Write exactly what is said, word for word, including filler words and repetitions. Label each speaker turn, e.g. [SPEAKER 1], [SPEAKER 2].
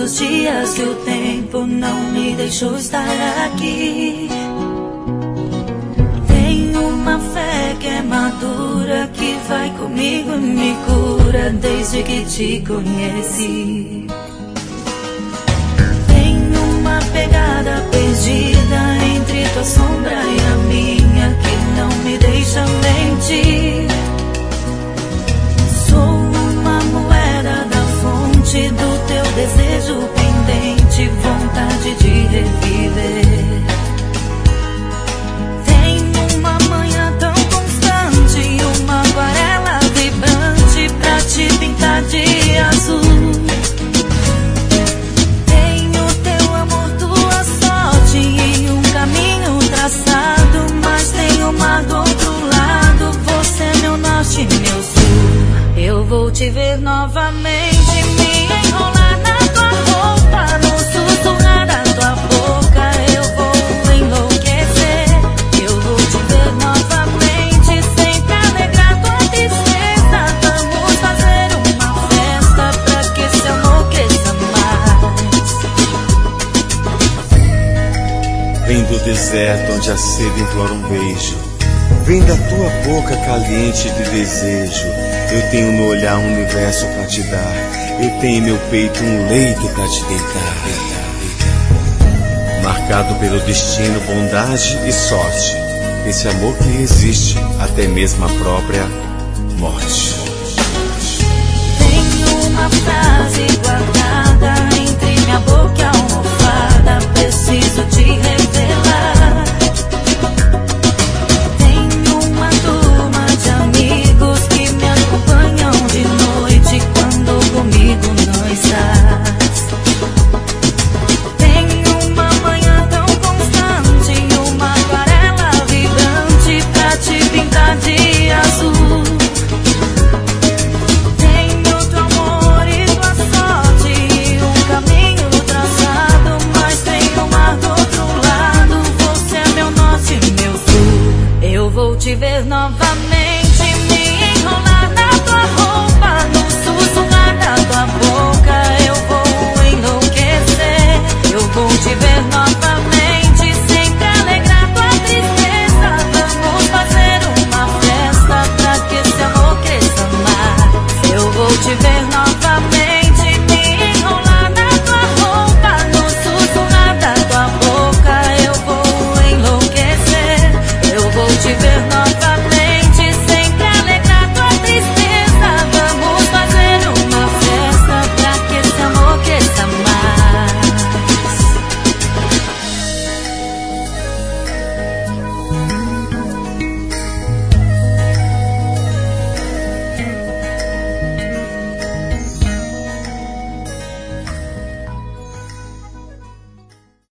[SPEAKER 1] os dias que o tempo não me deixou estar aqui. Tenho uma fé que é madura, que vai comigo e me cura desde que te conheci. Tenho uma pegada perdida entre tua sombra e a minha, que não me deixa mentir. Sou uma moeda da fonte do teu desejo pendente, vontade de reviver. Tenho uma manhã tão constante, uma aquarela vibrante pra te pintar de azul. Tenho teu amor, tua sorte e um caminho traçado, mas tem o mar do outro lado. Você é meu norte, meu sul. Eu vou te ver novamente, me enrolar na tua roupa, no sussurrar da tua boca eu vou enlouquecer. Eu vou te ver novamente, sempre alegrar tua tristeza. Vamos fazer uma festa pra que esse amor cresça mais.
[SPEAKER 2] Vem do deserto onde a sede implora um beijo, vem da tua boca caliente de desejo. Eu tenho no olhar um universo pra te dar, eu tenho em meu peito um leito pra te deitar. Marcado pelo destino, bondade e sorte, esse amor que resiste até mesmo a própria morte.
[SPEAKER 1] Tenho uma frase guardada entre minha boca